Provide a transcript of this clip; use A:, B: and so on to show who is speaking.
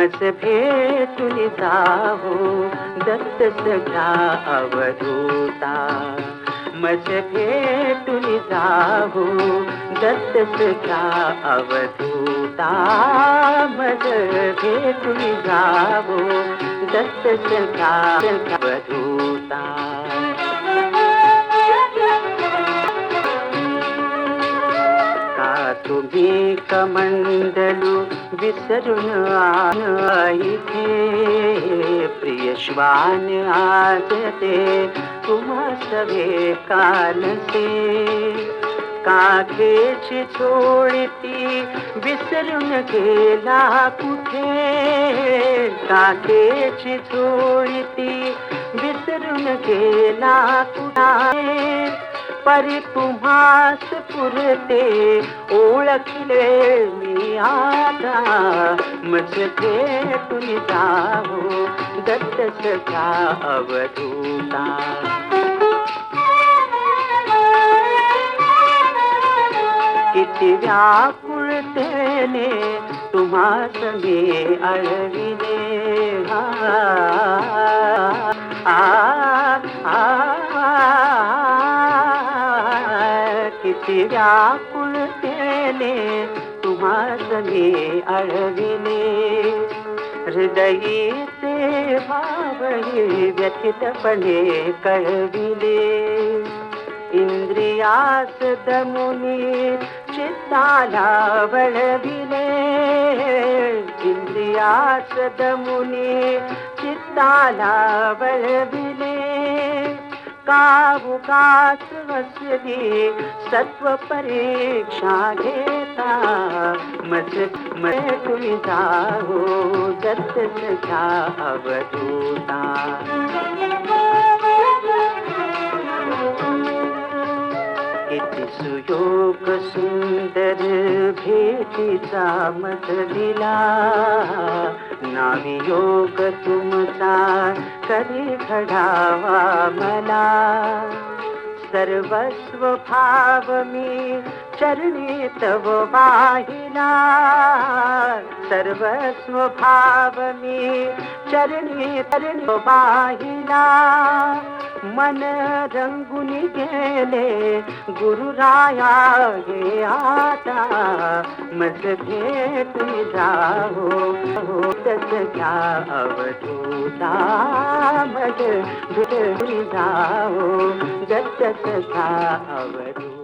A: मज भेटून जावो दत्त सख्या अवधूता. मज भेटून जावो दत्त सख्या अवधूता. मज भेटून जावो दत्त सख्या अवधूता. तुम्ही कमंडलू विसरून इथे प्रिय श्वान आज ते तुम्हा सवे कालसे. काखेची चोळती विसरून गेला कुठे. काखेची चोळती विसरून गेला कुठे. परी तुम्हास पुरते ओळखले मी आता. मज भेटून जावो दत्त सख्या अवधूता. किती व्याकुळतेने तुम्हास मी अळविले. किती व्याकुळतेने तुम्हास मी अळविले. हृदयीचे भावही व्यथितपणे कळविले. इंद्रियास दमुनी चित्ताला वळविले. इंद्रियास दमुनी चित्ताला वळविले. कावुकास वसली सत्व परीक्षा घेता. मज भेटून जावो दत्त सख्या अवधूता. किती सुयोग सुंदर भेटीचा मज दिला. नावियोग तुमचा कधी घडावा मला. सर्वस्व भाव मी चरणी तव वाहिला. सर्वस्व भाव मी चरणी वाहिला. मन रंगून गेले गुरुराया हे आता. मज भेटून जावो दत्त सख्या अवधूता. मज भेटून जावो दत्त सख्या अवधूता.